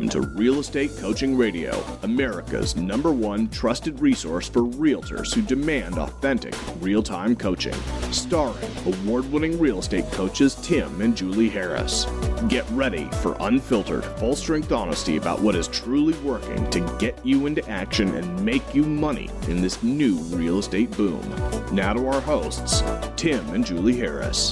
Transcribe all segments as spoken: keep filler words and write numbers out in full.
Welcome to Real Estate Coaching Radio, America's number one trusted resource for realtors who demand authentic, real-time coaching. Starring award-winning real estate coaches Tim and Julie Harris. Get ready for unfiltered, full-strength honesty about what is truly working to get you into action and make you money in this new real estate boom. Now to our hosts, Tim and Julie Harris.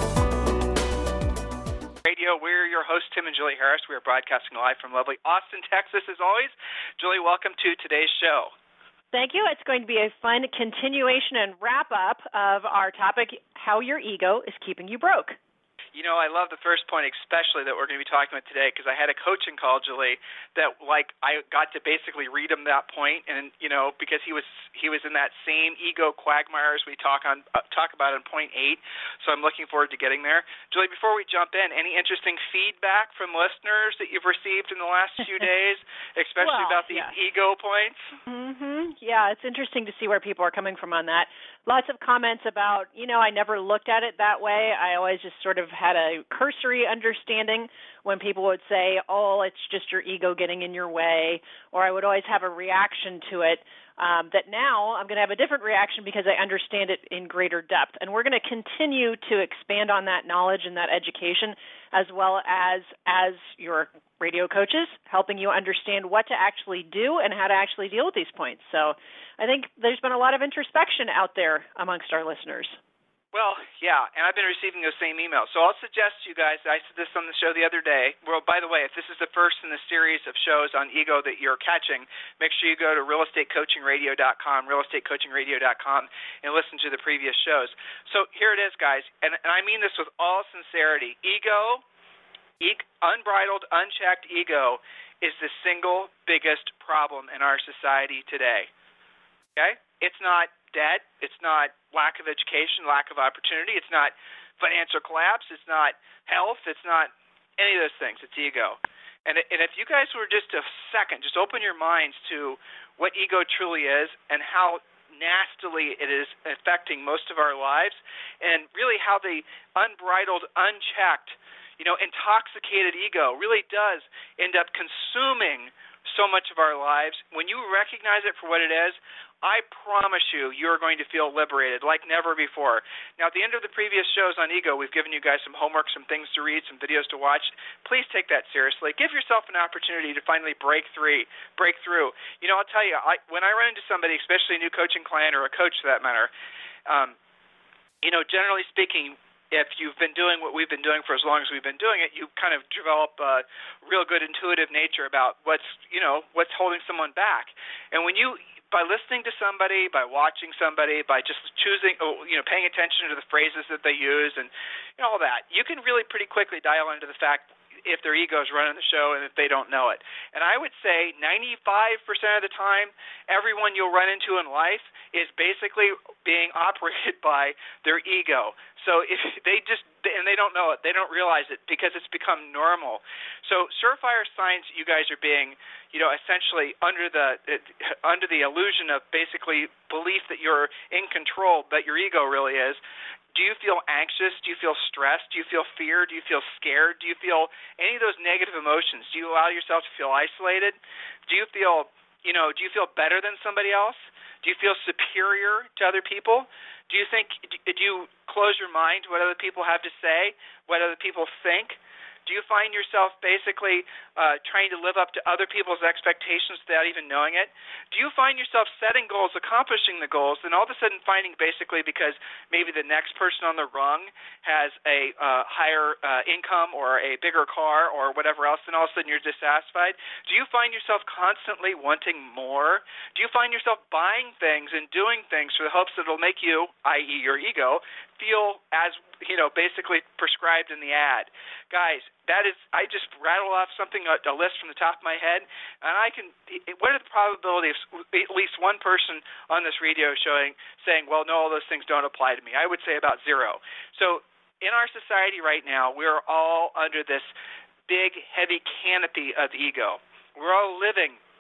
We're your hosts, Tim and Julie Harris. We are broadcasting live from lovely Austin, Texas, as always. Julie, welcome to today's show. Thank you. It's going to be a fun continuation and wrap-up of our topic, how your ego is keeping you broke. You know, I love the first point especially that we're going to be talking about today, because I had a coaching call, Julie, that like I got to basically read him that point, and you know, because he was he was in that same ego quagmire as we talk on uh, talk about in point eight. So I'm looking forward to getting there. Julie, before we jump in, any interesting feedback from listeners that you've received in the last few days, especially well, about the yeah. ego points? Mm-hmm. Yeah, it's interesting to see where people are coming from on that. Lots of comments about, you know, I never looked at it that way. I always just sort of had a cursory understanding when people would say, oh, it's just your ego getting in your way, or I would always have a reaction to it. Um, that now I'm going to have a different reaction because I understand it in greater depth. And we're going to continue to expand on that knowledge and that education, as well as as your radio coaches, helping you understand what to actually do and how to actually deal with these points. So I think there's been a lot of introspection out there amongst our listeners. Well, yeah, and I've been receiving those same emails. So I'll suggest to you guys, I said this on the show the other day. Well, by the way, if this is the first in the series of shows on ego that you're catching, make sure you go to real estate coaching radio dot com, real estate coaching radio dot com, and listen to the previous shows. So here it is, guys, and, and I mean this with all sincerity. Ego, e- unbridled, unchecked ego is the single biggest problem in our society today. Okay? It's not debt, it's not lack of education, lack of opportunity, it's not financial collapse, it's not health, it's not any of those things, it's ego. And and if you guys were just a second, just open your minds to what ego truly is and how nastily it is affecting most of our lives, and really how the unbridled, unchecked, you know, intoxicated ego really does end up consuming so much of our lives. When you recognize it for what it is, I promise you, you're going to feel liberated like never before. Now, at the end of the previous shows on ego, we've given you guys some homework, some things to read, some videos to watch. Please take that seriously. Give yourself an opportunity to finally break through. Break through. You know, I'll tell you, I, when I run into somebody, especially a new coaching client or a coach for that matter, um, you know, generally speaking, if you've been doing what we've been doing for as long as we've been doing it, you kind of develop a real good intuitive nature about what's, you know, what's holding someone back. And when you by listening to somebody, by watching somebody, by just choosing, you know, paying attention to the phrases that they use and you know, all that, you can really pretty quickly dial into the fact if their ego is running the show and if they don't know it. And I would say ninety-five percent of the time, everyone you'll run into in life is basically being operated by their ego. So if they just, and they don't know it, they don't realize it because it's become normal. So surefire signs you guys are being, you know, essentially under the under the illusion of basically belief that you're in control, but your ego really is. Do you feel anxious? Do you feel stressed? Do you feel fear? Do you feel scared? Do you feel any of those negative emotions? Do you allow yourself to feel isolated? Do you feel, you know, do you feel better than somebody else? Do you feel superior to other people? Do you think, do you close your mind to what other people have to say, what other people think? Do you find yourself basically uh, trying to live up to other people's expectations without even knowing it? Do you find yourself setting goals, accomplishing the goals, and all of a sudden finding basically because maybe the next person on the rung has a uh, higher uh, income or a bigger car or whatever else, and all of a sudden you're dissatisfied? Do you find yourself constantly wanting more? Do you find yourself buying things and doing things for the hopes that it'll make you, that is your ego, feel as, you know, basically prescribed in the ad? Guys, that is, I just rattle off something, a, a list from the top of my head, and I can, what are the probabilities of at least one person on this radio showing, saying, well, no, all those things don't apply to me? I would say about zero. So in our society right now, we're all under this big, heavy canopy of ego. We're all living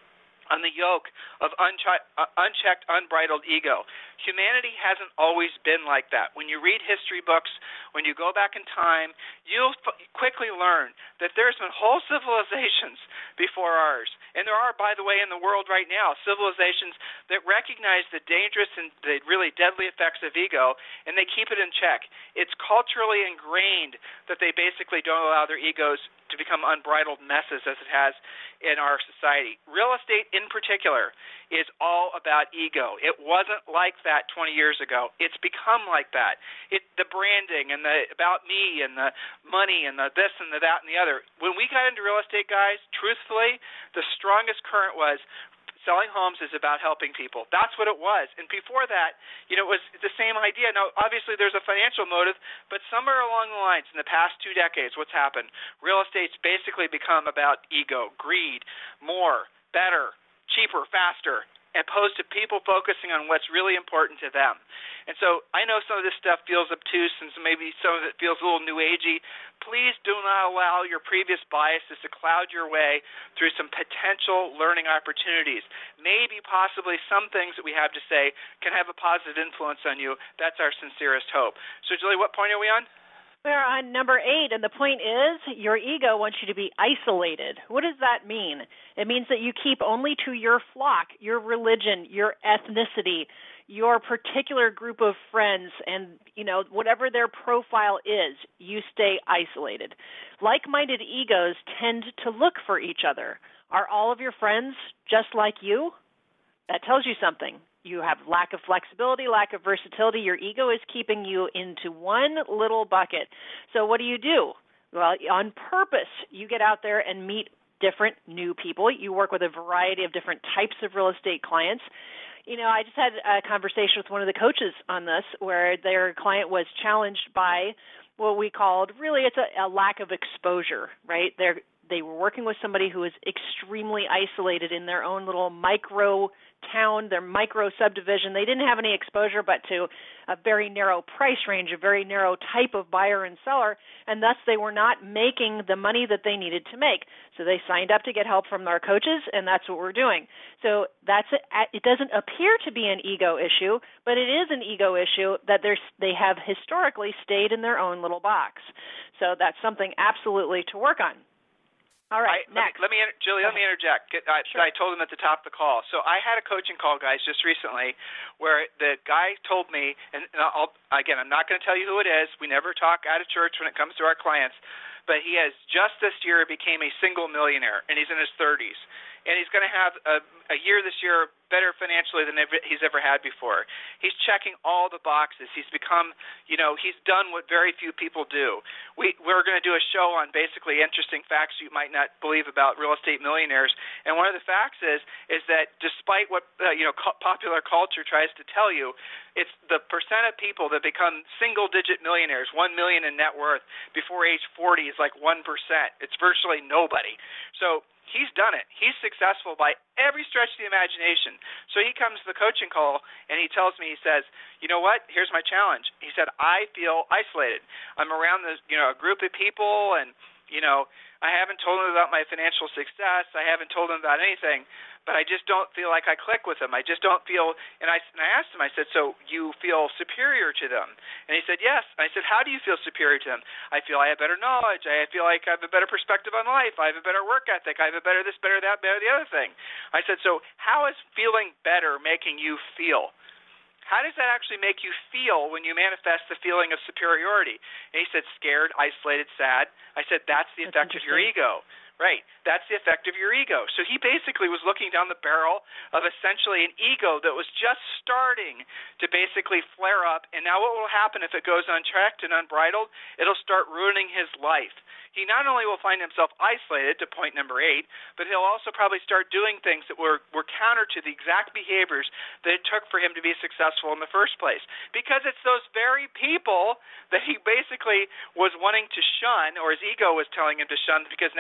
on the yoke of unche- uh, unchecked, unbridled ego. Humanity hasn't always been like that. When you read history books, when you go back in time, you'll f- quickly learn that there's been whole civilizations before ours. And there are, by the way, in the world right now, civilizations that recognize the dangerous and the really deadly effects of ego, and they keep it in check. It's culturally ingrained that they basically don't allow their egos to become unbridled messes as it has in our society. Real estate in particular is all about ego. It wasn't like that twenty years ago. It's become like that. It, the branding and the about me and the money and the this and the that and the other. When we got into real estate, guys, truthfully, the strongest current was selling homes is about helping people. That's what it was. And before that, you know, it was the same idea. Now, obviously, there's a financial motive, but somewhere along the lines in the past two decades, what's happened? Real estate's basically become about ego, greed, more, better, cheaper, faster, opposed to people focusing on what's really important to them. And so I know some of this stuff feels obtuse and maybe some of it feels a little new agey. Please do not allow your previous biases to cloud your way through some potential learning opportunities. Maybe possibly some things that we have to say can have a positive influence on you. That's our sincerest hope. So, Julie, what point are we on? We're on number eight, and the point is your ego wants you to be isolated. What does that mean? It means that you keep only to your flock, your religion, your ethnicity, your particular group of friends, and, you know, whatever their profile is, you stay isolated. Like-minded egos tend to look for each other. Are all of your friends just like you? That tells you something. You have lack of flexibility, lack of versatility. Your ego is keeping you into one little bucket. So what do you do? Well, on purpose, you get out there and meet different new people. You work with a variety of different types of real estate clients. You know, I just had a conversation with one of the coaches on this where their client was challenged by what we called, really it's a, a lack of exposure, right? They're, they were working with somebody who was extremely isolated in their own little micro town, their micro subdivision. They didn't have any exposure but to a very narrow price range, a very narrow type of buyer and seller, and thus they were not making the money that they needed to make. So they signed up to get help from our coaches, and that's what we're doing. So that's it. It doesn't appear to be an ego issue, but it is an ego issue that they have historically stayed in their own little box. So that's something absolutely to work on. All right, I, next. Let me, let me Julie, let me interject. I, sure. I told him at the top of the call. So I had a coaching call, guys, just recently where the guy told me, and I'll, again, I'm not going to tell you who it is. We never talk out of church when it comes to our clients. But he has just this year became a single millionaire, and he's in his thirties. And he's going to have a, a year this year better financially than ever, he's ever had before. He's checking all the boxes. He's become, you know, he's done what very few people do. We, we're going to do a show on basically interesting facts you might not believe about real estate millionaires. And one of the facts is is that despite what, uh, you know, co- popular culture tries to tell you, it's the percent of people that become single-digit millionaires, one million in net worth, before age forty is like one percent. It's virtually nobody. So he's done it. He's successful by every stretch of the imagination. So he comes to the coaching call, and he tells me, he says, you know what, here's my challenge. He said, I feel isolated. I'm around this, you know, a group of people, and, you know, I haven't told them about my financial success. I haven't told them about anything, but I just don't feel like I click with them. I just don't feel, and I, and I asked him, I said, so you feel superior to them? And he said, yes. And I said, how do you feel superior to them? I feel I have better knowledge. I feel like I have a better perspective on life. I have a better work ethic. I have a better this, better that, better the other thing. I said, so how is feeling better making you feel? How does that actually make you feel when you manifest the feeling of superiority? And he said, scared, isolated, sad. I said, that's the effect of your ego. Right. That's the effect of your ego. So he basically was looking down the barrel of essentially an ego that was just starting to basically flare up. And now what will happen if it goes unchecked and unbridled? It'll start ruining his life. He not only will find himself isolated, to point number eight, but he'll also probably start doing things that were, were counter to the exact behaviors that it took for him to be successful in the first place. Because it's those very people that he basically was wanting to shun, or his ego was telling him to shun, because now he's too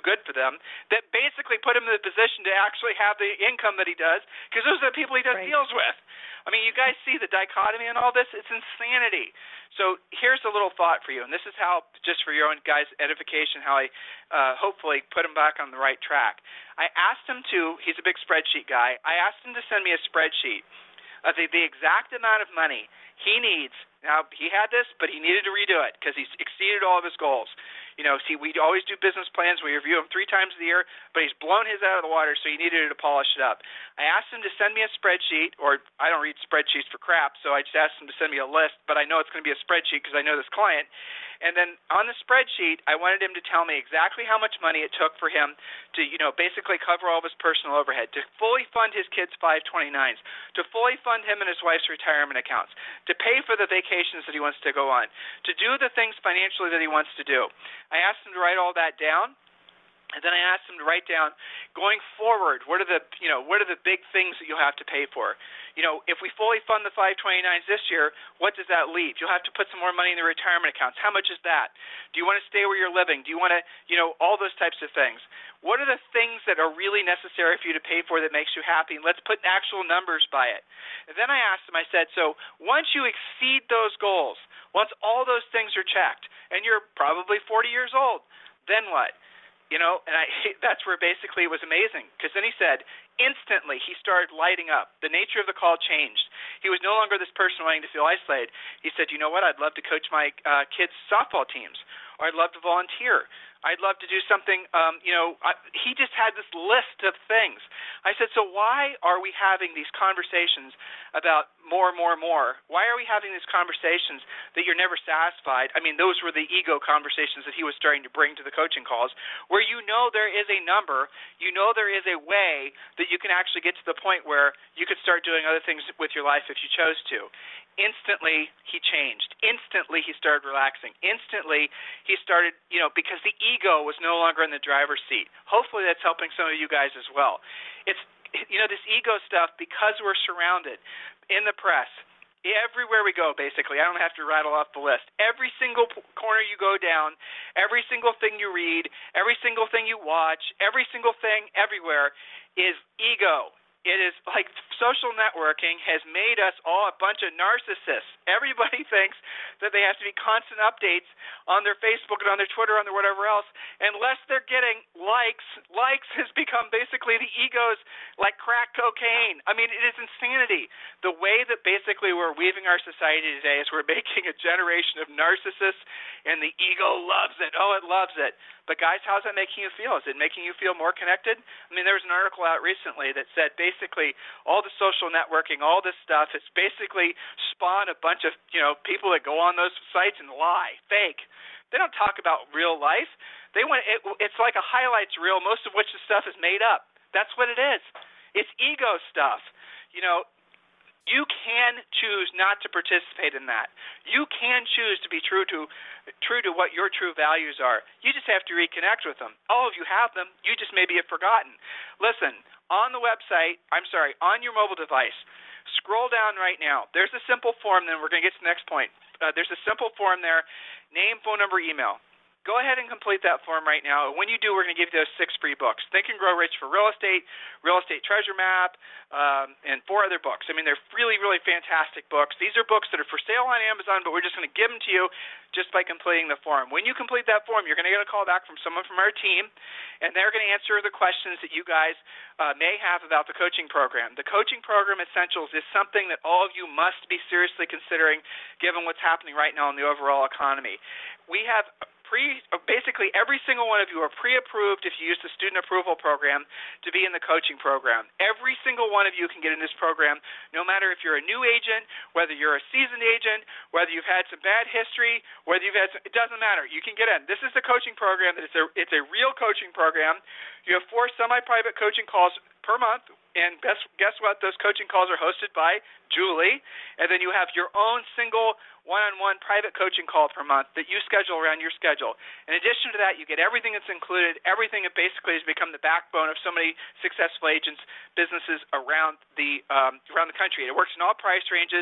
good for them that basically put him in the position to actually have the income that he does, because those are the people he does right. deals with. I mean, you guys see the dichotomy in all this? It's insanity. So here's a little thought for you, and this is how, just for your own guys' edification, how I uh, hopefully put him back on the right track. I asked him to, he's a big spreadsheet guy, I asked him to send me a spreadsheet of the, the exact amount of money he needs. Now, he had this, but he needed to redo it because he's exceeded all of his goals. You know, see, we always do business plans. We review them three times a year, but he's blown his out of the water, so he needed to polish it up. I asked him to send me a spreadsheet, or I don't read spreadsheets for crap, so I just asked him to send me a list, but I know it's going to be a spreadsheet because I know this client. And then on the spreadsheet, I wanted him to tell me exactly how much money it took for him to, you know, basically cover all of his personal overhead, to fully fund his kids' five twenty-nines, to fully fund him and his wife's retirement accounts, to pay for the vacations that he wants to go on, to do the things financially that he wants to do. I asked him to write all that down, and then I asked him to write down, going forward, what are the, you know, what are the big things that you'll have to pay for? You know, if we fully fund the five twenty-nines this year, what does that leave? You'll have to put some more money in the retirement accounts. How much is that? Do you want to stay where you're living? Do you want to, you know, all those types of things. What are the things that are really necessary for you to pay for that makes you happy? And let's put actual numbers by it. And then I asked him, I said, so once you exceed those goals, once all those things are checked, and you're probably forty years old, then what? You know, and I, that's where basically it was amazing, because then he said instantly he started lighting up. The nature of the call changed. He was no longer this person wanting to feel isolated. He said, you know what, I'd love to coach my uh, kids' softball teams, or I'd love to volunteer. I'd love to do something, um, you know, I, he just had this list of things. I said, so why are we having these conversations about more, more, more? Why are we having these conversations that you're never satisfied? I mean, those were the ego conversations that he was starting to bring to the coaching calls, where you know there is a number, you know there is a way that you can actually get to the point where you could start doing other things with your life if you chose to. Instantly, he changed. Instantly, he started relaxing. Instantly, he started, you know, because the ego was no longer in the driver's seat. Hopefully, that's helping some of you guys as well. It's, you know, this ego stuff, because we're surrounded in the press, everywhere we go, basically. I don't have to rattle off the list. Every single corner you go down, every single thing you read, every single thing you watch, every single thing everywhere is ego. It is like social networking has made us all a bunch of narcissists. Everybody thinks that they have to be constant updates on their Facebook and on their Twitter and their whatever else, unless they're getting likes. Likes has become basically the ego's like crack cocaine. I mean, it is insanity. The way that basically we're weaving our society today is we're making a generation of narcissists, and the ego loves it. Oh, it loves it. But guys, how's that making you feel? Is it making you feel more connected? I mean, there was an article out recently that said basically all the social networking, all this stuff, it's basically spawned a bunch of, you know, people that go on those sites and lie, fake. They don't talk about real life. They want it, it's like a highlights reel, most of which the stuff is made up. That's what it is. It's ego stuff. You know, you can choose not to participate in that. You can choose to be true to true to what your true values are. You just have to reconnect with them. All of you have them. You just maybe have forgotten. Listen, on the website, I'm sorry, on your mobile device, scroll down right now. There's a simple form, then we're going to get to the next point. Uh, there's a simple form there, name, phone number, email. Go ahead and complete that form right now. When you do, we're going to give you those six free books. Think and Grow Rich for Real Estate, Real Estate Treasure Map, um, and four other books. I mean, they're really, really fantastic books. These are books that are for sale on Amazon, but we're just going to give them to you just by completing the form. When you complete that form, you're going to get a call back from someone from our team, and they're going to answer the questions that you guys uh, may have about the coaching program. The Coaching Program Essentials is something that all of you must be seriously considering given what's happening right now in the overall economy. We have Pre, basically, every single one of you are pre-approved if you use the student approval program to be in the coaching program. Every single one of you can get in this program, no matter if you're a new agent, whether you're a seasoned agent, whether you've had some bad history, whether you've had some, it doesn't matter. You can get in. This is the coaching program. That it's a, it's a real coaching program. You have four semi-private coaching calls per month, and guess, guess what? Those coaching calls are hosted by Julie, and then you have your own single one-on-one private coaching call per month that you schedule around your schedule. In addition to that, you get everything that's included, everything that basically has become the backbone of so many successful agents' businesses around the um, around the country. It works in all price ranges.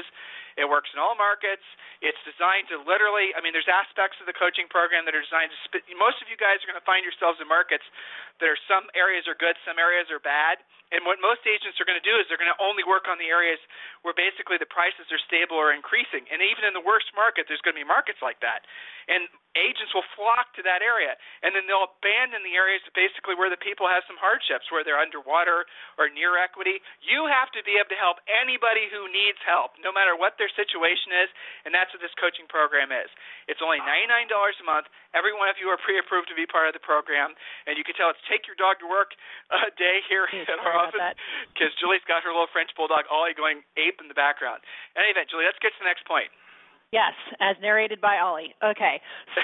It works in all markets. It's designed to literally, I mean, there's aspects of the coaching program that are designed to spit. Most of you guys are going to find yourselves in markets that are some areas are good, some areas are bad. And what most agents are going to do is they're going to only work on the areas where basically the prices are stable or increasing. And even in the worst market, there's going to be markets like that. And agents will flock to that area, and then they'll abandon the areas basically where the people have some hardships, where they're underwater or near equity. You have to be able to help anybody who needs help, no matter what their situation is, and that's what this coaching program is. It's only ninety-nine dollars a month. Every one of you are pre-approved to be part of the program, and you can tell it's Take Your Dog to Work uh, day here at our office, because Julie's got her little French Bulldog Ollie going ape in the background. In any event, Julie, let's get to the next point. Yes, as narrated by Ollie. Okay,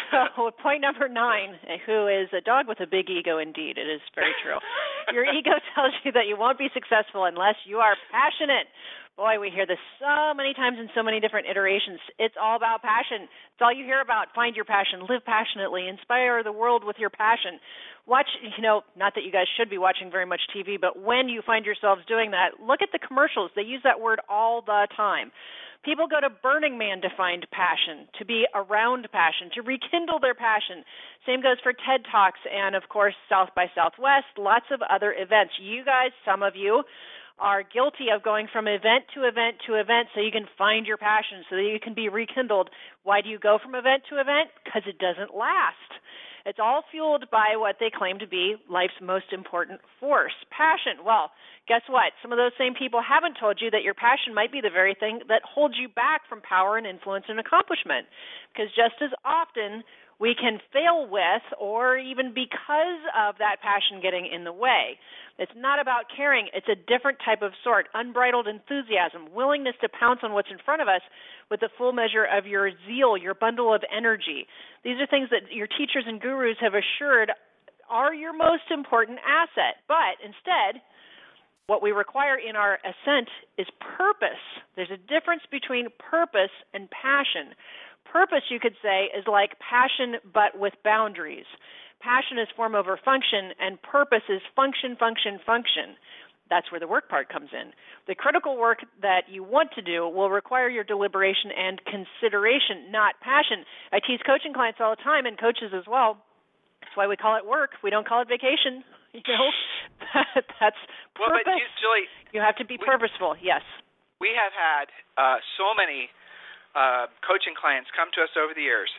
so point number nine, who is a dog with a big ego indeed. It is very true. Your ego tells you that you won't be successful unless you are passionate. Boy, we hear this so many times in so many different iterations. It's all about passion. It's all you hear about. Find your passion. Live passionately. Inspire the world with your passion. Watch, you know, not that you guys should be watching very much T V, but when you find yourselves doing that, look at the commercials. They use that word all the time. People go to Burning Man to find passion, to be around passion, to rekindle their passion. Same goes for TED Talks and, of course, South by Southwest, lots of other events. You guys, some of you, are guilty of going from event to event to event so you can find your passion, so that you can be rekindled. Why do you go from event to event? Because it doesn't last. It's all fueled by what they claim to be life's most important force, passion. Well, guess what? Some of those same people haven't told you that your passion might be the very thing that holds you back from power and influence and accomplishment. Because just as often we can fail with, or even because of that passion getting in the way. It's not about caring. It's a different type of sort, unbridled enthusiasm, willingness to pounce on what's in front of us with the full measure of your zeal, your bundle of energy. These are things that your teachers and gurus have assured are your most important asset. But instead, what we require in our ascent is purpose. There's a difference between purpose and passion. Purpose, you could say, is like passion but with boundaries. Passion is form over function, and purpose is function, function, function. That's where the work part comes in. The critical work that you want to do will require your deliberation and consideration, not passion. I tease coaching clients all the time, and coaches as well. That's why we call it work. We don't call it vacation. You know, that's purpose. Well, but you, Julie, you have to be we, purposeful. Yes. We have had uh, so many uh, coaching clients come to us over the years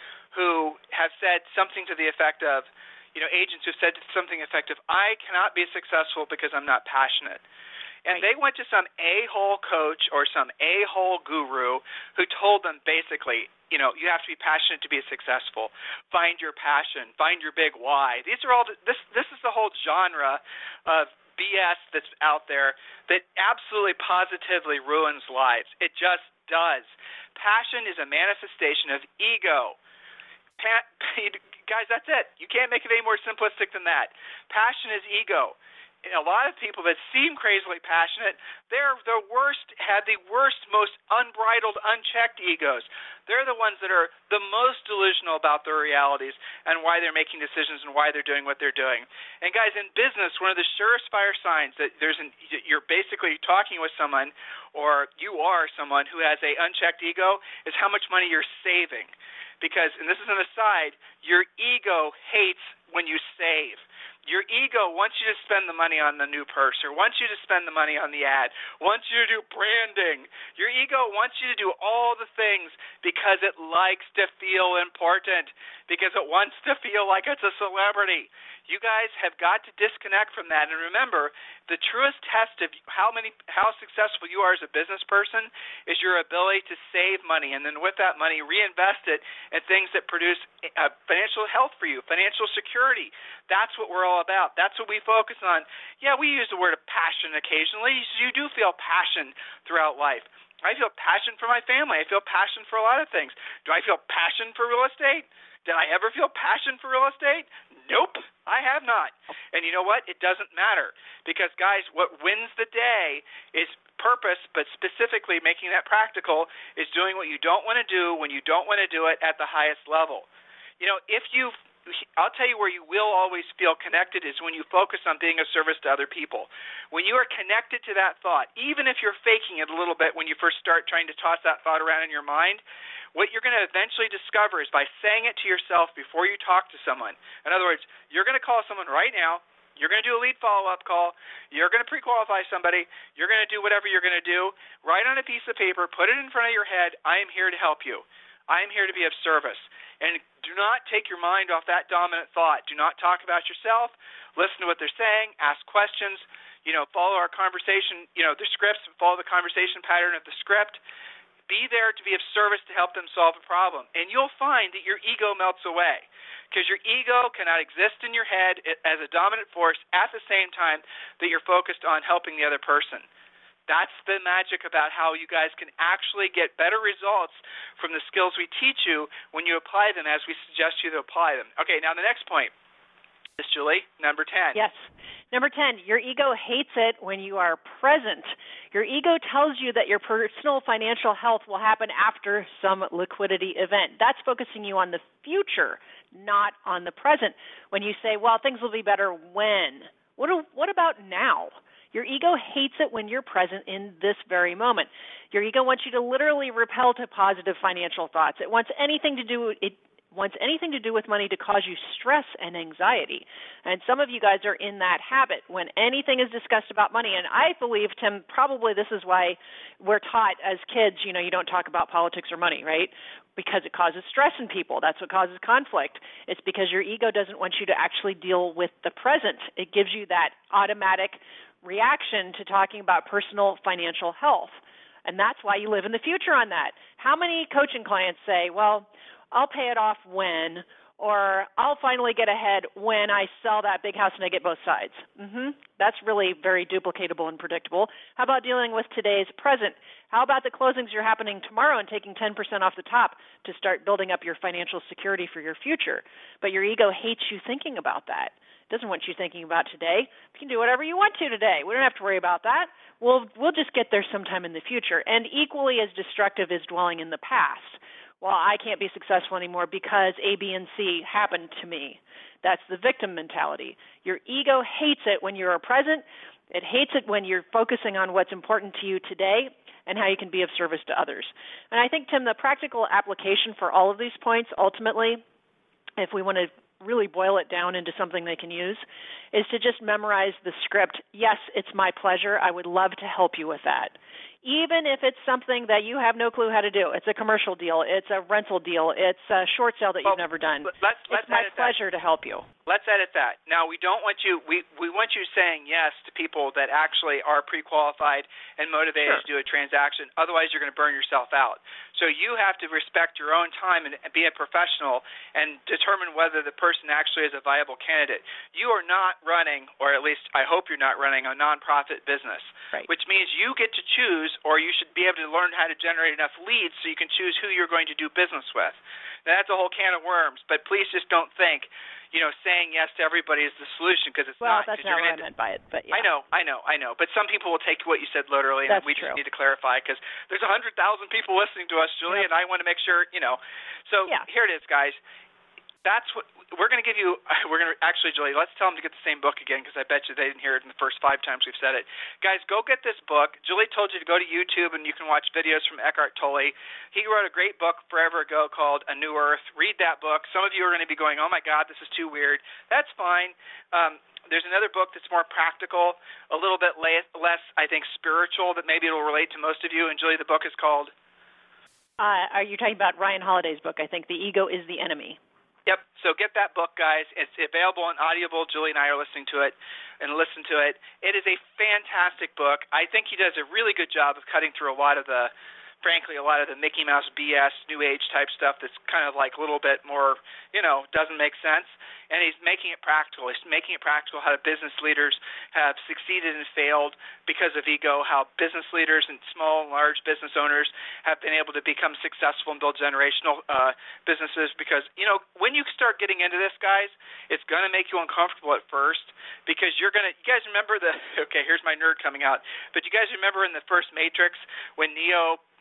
who have said something to the effect of, you know, agents who said something effective, I cannot be successful because I'm not passionate. And they went to some a-hole coach or some a-hole guru who told them basically, you know, you have to be passionate to be successful. Find your passion. Find your big why. These are all the, this. This is the whole genre of B S that's out there that absolutely positively ruins lives. It just does. Passion is a manifestation of ego. Pa- guys, that's it. You can't make it any more simplistic than that. Passion is ego. And a lot of people that seem crazily passionate, they're the worst, have the worst, most unbridled, unchecked egos. They're the ones that are the most delusional about their realities and why they're making decisions and why they're doing what they're doing. And guys, in business, one of the surest fire signs that there's an, you're basically talking with someone, or you are someone who has a unchecked ego, is how much money you're saving. Because, and this is an aside, your ego hates when you save. Your ego wants you to spend the money on the new purse, or wants you to spend the money on the ad, wants you to do branding. Your ego wants you to do all the things because it likes to feel important, because it wants to feel like it's a celebrity. You guys have got to disconnect from that. And remember, the truest test of how many, how successful you are as a business person is your ability to save money, and then with that money, reinvest it in things that produce uh, financial health for you, financial security. That's what we're all about. That's what we focus on. Yeah, we use the word of passion occasionally. You do feel passion throughout life. I feel passion for my family. I feel passion for a lot of things. Do I feel passion for real estate? Did I ever feel passion for real estate? Nope, I have not. And you know what? It doesn't matter, because, guys, what wins the day is purpose, but specifically making that practical is doing what you don't want to do when you don't want to do it at the highest level. You know, if you I'll tell you where you will always feel connected is when you focus on being of service to other people. When you are connected to that thought, even if you're faking it a little bit when you first start trying to toss that thought around in your mind, what you're going to eventually discover is by saying it to yourself before you talk to someone. In other words, you're going to call someone right now. You're going to do a lead follow-up call. You're going to pre-qualify somebody. You're going to do whatever you're going to do. Write on a piece of paper. Put it in front of your head. I am here to help you. I am here to be of service. And do not take your mind off that dominant thought. Do not talk about yourself. Listen to what they're saying. Ask questions. You know, follow our conversation, you know, the scripts, follow the conversation pattern of the script. Be there to be of service to help them solve a problem. And you'll find that your ego melts away because your ego cannot exist in your head as a dominant force at the same time that you're focused on helping the other person. That's the magic about how you guys can actually get better results from the skills we teach you when you apply them as we suggest you to apply them. Okay, now the next point. Miss Julie, number ten. Yes. Number ten, your ego hates it when you are present. Your ego tells you that your personal financial health will happen after some liquidity event. That's focusing you on the future, not on the present. When you say, well, things will be better when. What, do, what about now? Your ego hates it when you're present in this very moment. Your ego wants you to literally repel to positive financial thoughts. It wants anything to do it wants anything to do with money to cause you stress and anxiety. And some of you guys are in that habit when anything is discussed about money. And I believe, Tim, probably this is why we're taught as kids, you know, you don't talk about politics or money, right? Because it causes stress in people. That's what causes conflict. It's because your ego doesn't want you to actually deal with the present. It gives you that automatic reaction to talking about personal financial health. And that's why you live in the future on that. How many coaching clients say, well, I'll pay it off when, or I'll finally get ahead when I sell that big house and I get both sides. Mm-hmm. That's really very duplicatable and predictable. How about dealing with today's present? How about the closings you're happening tomorrow and taking ten percent off the top to start building up your financial security for your future? But your ego hates you thinking about that. It doesn't want you thinking about today. You can do whatever you want to today. We don't have to worry about that. We'll, we'll just get there sometime in the future. And equally as destructive is dwelling in the past. Well, I can't be successful anymore because A, B, and C happened to me. That's the victim mentality. Your ego hates it when you're present. It hates it when you're focusing on what's important to you today and how you can be of service to others. And I think, Tim, the practical application for all of these points, ultimately, if we want to really boil it down into something they can use, is to just memorize the script. Yes, it's my pleasure. I would love to help you with that. Even if it's something that you have no clue how to do. It's a commercial deal. It's a rental deal. It's a short sale that well, you've never done. Let's, let's it's my pleasure that. to help you. Let's edit that. Now, we don't want you, we, we want you saying yes to people that actually are pre-qualified and motivated Sure. to do a transaction. Otherwise, you're going to burn yourself out. So you have to respect your own time and be a professional and determine whether the person actually is a viable candidate. You are not running, or at least I hope you're not running, a nonprofit business, right. Which means you get to choose, or you should be able to learn how to generate enough leads so you can choose who you're going to do business with. Now, that's a whole can of worms, but please just don't think, you know, saying yes to everybody is the solution, because it's well, not. Well, that's not what I to, meant by it, but yeah. I know, I know, I know. But some people will take what you said literally, that's and we true. just need to clarify, because there's one hundred thousand people listening to us, Julie, yep. and I want to make sure, you know. So yeah. here it is, guys. That's what we're going to give you. We're going to actually, Julie, let's tell them to get the same book again, because I bet you they didn't hear it in the first five times we've said it. Guys, go get this book. Julie told you to go to YouTube and you can watch videos from Eckhart Tolle. He wrote a great book forever ago called A New Earth. Read that book. Some of you are going to be going, oh my God, this is too weird. That's fine. Um, there's another book that's more practical, a little bit less, less, I think, spiritual, that maybe it'll relate to most of you. And Julie, the book is called? Uh, are you talking about Ryan Holiday's book? I think The Ego is the Enemy. Yep. So get that book, guys. It's available on Audible. Julie and I are listening to it and listen to it. It is a fantastic book. I think he does a really good job of cutting through a lot of the, frankly, a lot of the Mickey Mouse B S, New Age type stuff that's kind of like a little bit more, you know, doesn't make sense. And he's making it practical. He's making it practical how business leaders have succeeded and failed because of ego, how business leaders and small and large business owners have been able to become successful and build generational uh, businesses. Because, you know, when you start getting into this, guys, it's going to make you uncomfortable at first, because you're going to, you guys remember the, okay, here's my nerd coming out, but you guys remember in the first Matrix when Neo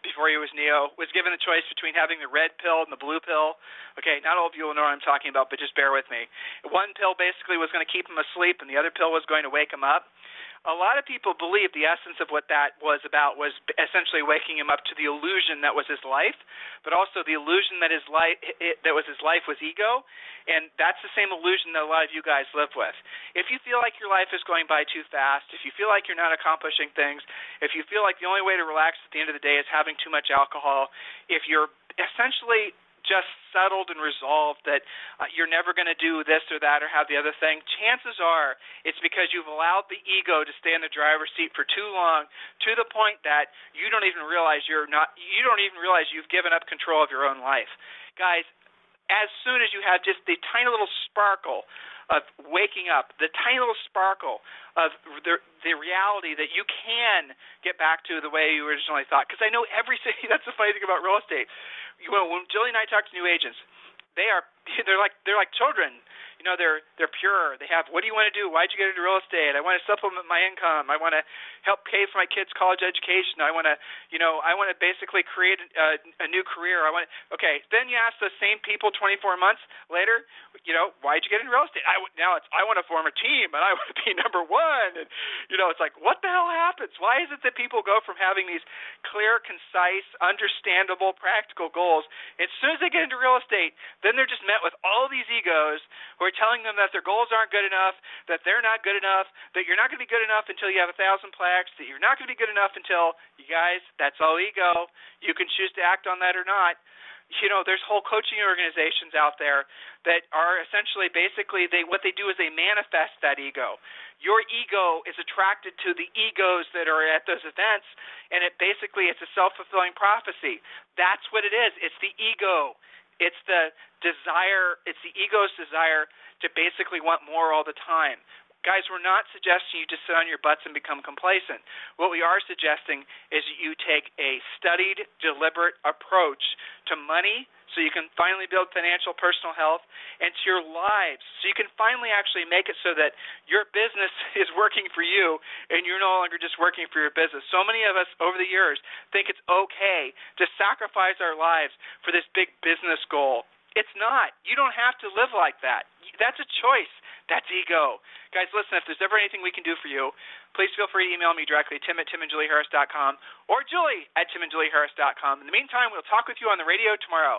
before he was Neo, was given the choice between having the red pill and the blue pill. Okay, not all of you will know what I'm talking about, but just bear with me. One pill basically was going to keep him asleep, and the other pill was going to wake him up. A lot of people believe the essence of what that was about was essentially waking him up to the illusion that was his life, but also the illusion that his life that was his life was ego, and that's the same illusion that a lot of you guys live with. If you feel like your life is going by too fast, if you feel like you're not accomplishing things, if you feel like the only way to relax at the end of the day is having too much alcohol, if you're essentially just settled and resolved that uh, you're never going to do this or that or have the other thing, chances are it's because you've allowed the ego to stay in the driver's seat for too long, to the point that you don't even realize you're not you don't even realize you've given up control of your own life. Guys, as soon as you have just the tiny little sparkle of waking up, the tiny little sparkle of the, the reality that you can get back to the way you originally thought. Because I know every city, that's the funny thing about real estate. You know, when Julie and I talk to new agents, they are they're like they're like children. You know, they're they're pure. They have, what do you want to do? Why'd you get into real estate? I want to supplement my income. I want to help pay for my kids' college education. I want to, you know, I want to basically create a, a new career. I want to, okay. Then you ask the same people twenty-four months later, you know, why'd you get into real estate? I now it's I want to form a team and I want to be number one. And you know, it's like, what the hell happens? Why is it that people go from having these clear, concise, understandable, practical goals, as soon as they get into real estate, then they're just met with all these egos who are telling them that their goals aren't good enough, that they're not good enough, that you're not going to be good enough until you have a thousand plaques, that you're not going to be good enough until, you guys, that's all ego. You can choose to act on that or not. You know, there's whole coaching organizations out there that are essentially basically they what they do is they manifest that ego. Your ego is attracted to the egos that are at those events, and it basically it's a self-fulfilling prophecy. That's what it is. It's the ego. It's the desire, it's the ego's desire to basically want more all the time. Guys, we're not suggesting you just sit on your butts and become complacent. What we are suggesting is that you take a studied, deliberate approach to money so you can finally build financial personal health, and to your lives so you can finally actually make it so that your business is working for you and you're no longer just working for your business. So many of us over the years think it's okay to sacrifice our lives for this big business goal. It's not. You don't have to live like that. That's a choice. That's ego. Guys, listen, if there's ever anything we can do for you, please feel free to email me directly, Tim at tim and julie harris dot com or Julie at tim and julie harris dot com. In the meantime, we'll talk with you on the radio tomorrow.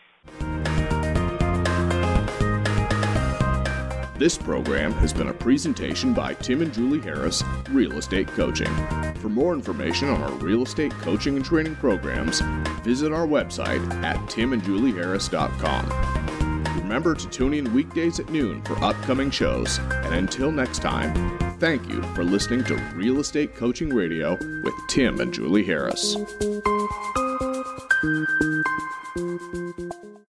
This program has been a presentation by Tim and Julie Harris, Real Estate Coaching. For more information on our real estate coaching and training programs, visit our website at tim and julie harris dot com. Remember to tune in weekdays at noon for upcoming shows. And until next time, thank you for listening to Real Estate Coaching Radio with Tim and Julie Harris.